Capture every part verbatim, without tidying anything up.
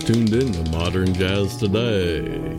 tuned in to Modern Jazz Today.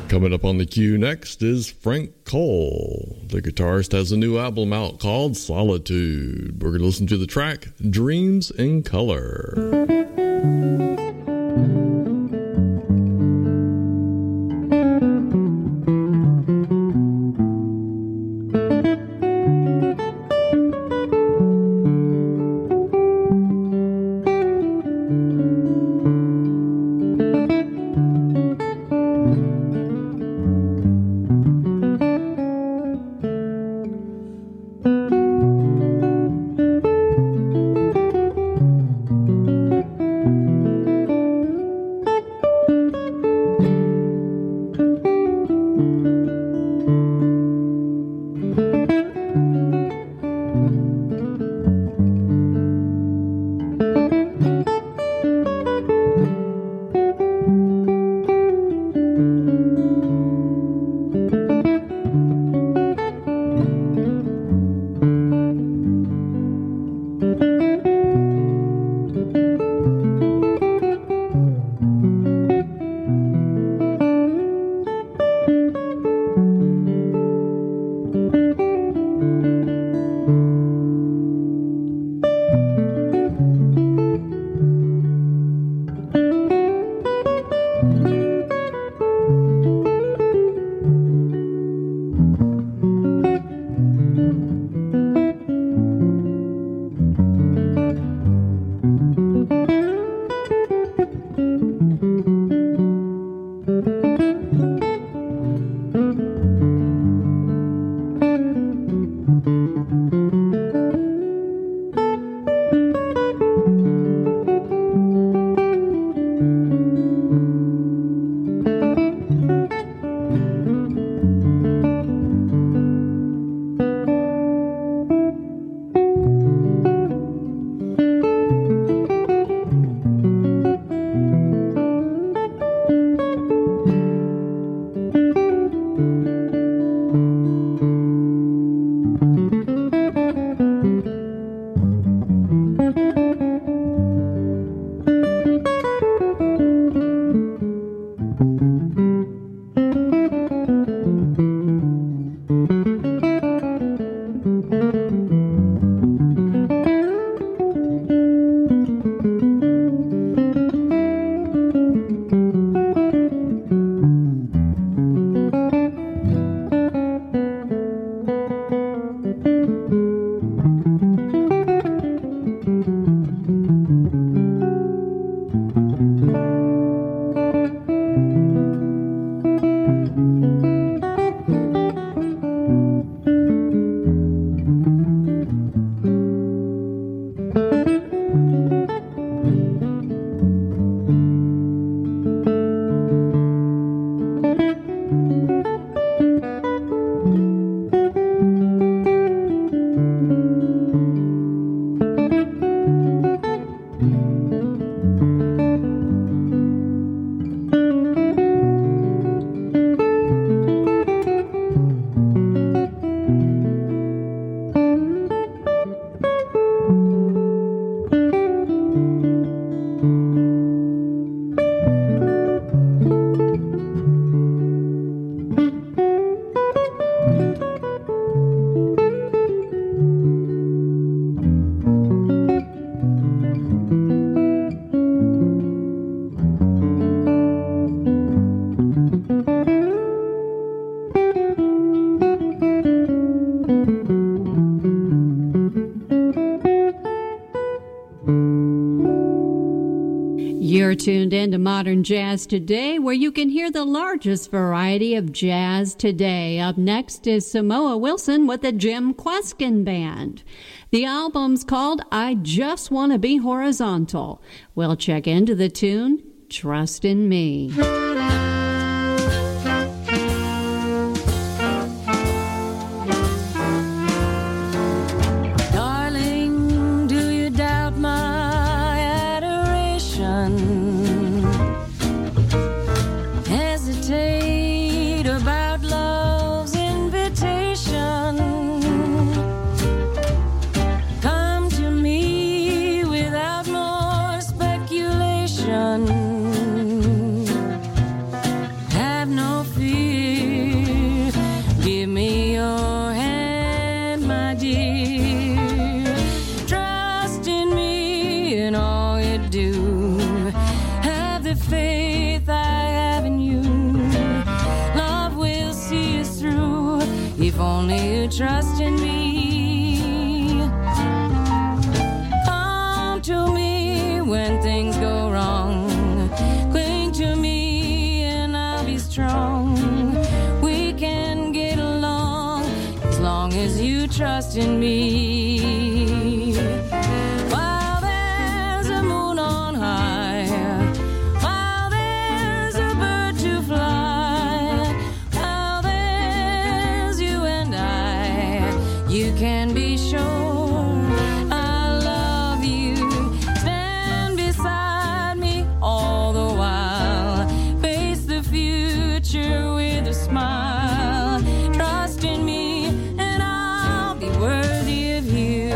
Coming up on the queue next is Frank Cole. The guitarist has a new album out called Solitude. We're going to listen to the track Dreams in Color. You're tuned in to Modern Jazz Today, where you can hear the largest variety of jazz today. Up next is Samoa Wilson with the Jim Kweskin Band. The album's called I Just Want to Be Horizontal. We'll check into the tune, Trust in Me. Speculation. trust in me. Come to me when things go wrong. Cling to me and I'll be strong. We can get along as long as you trust in me. While there's a moon on high, while there's a bird to fly, while there's you and I, you can be sure I love you. Stand beside me all the while. Face the future with a smile. Trust in me and I'll be worthy of you.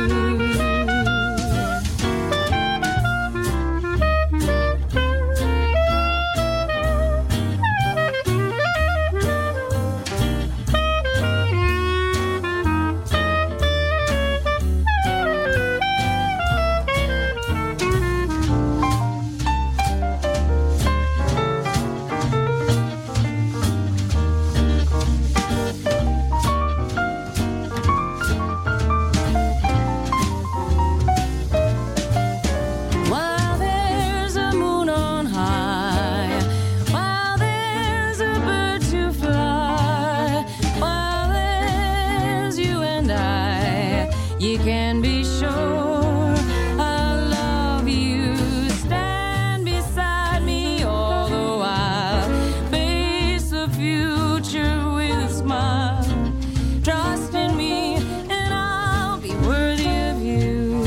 While there's a moon on high, while there's a bird to fly, while there's you and I, you can be sure I love you. Stand beside me all the while. Face the future with a smile. Trust in me and I'll be worthy of you.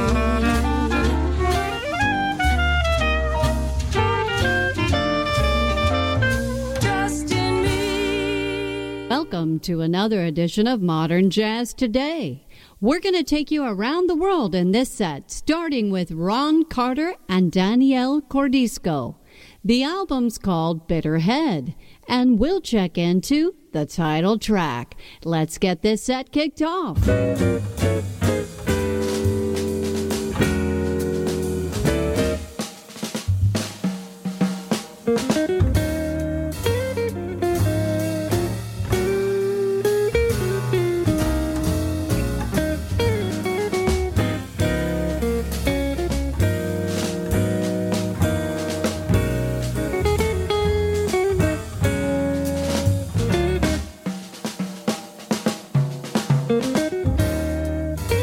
Trust in me. Welcome to another edition of Modern Jazz Today. We're going to take you around the world in this set, starting with Ron Carter and Danielle Cordisco. The album's called Bitter Head, and we'll check into the title track. Let's get this set kicked off. Thank you.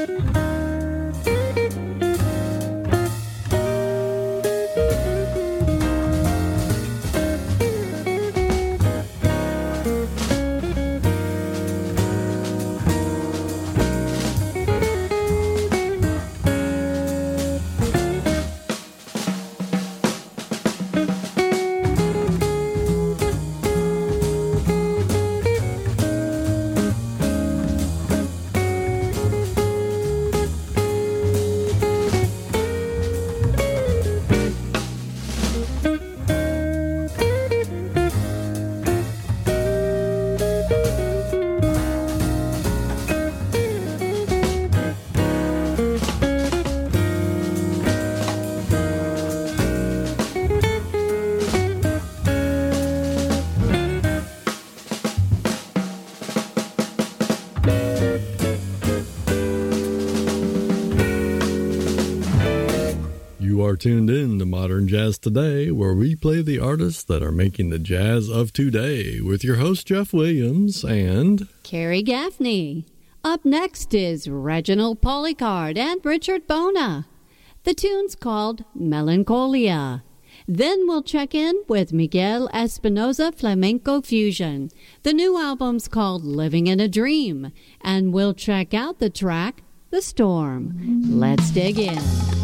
Tuned in to Modern Jazz Today, where we play the artists that are making the jazz of today, with your host Jeff Williams and Carrie Gaffney. Up next is Reginald Polycard and Richard Bona. The tune's called Melancholia. Then we'll check in with Miguel Espinosa Flamenco Fusion. The new album's called Living in a Dream, and we'll check out the track The Storm. Let's dig in.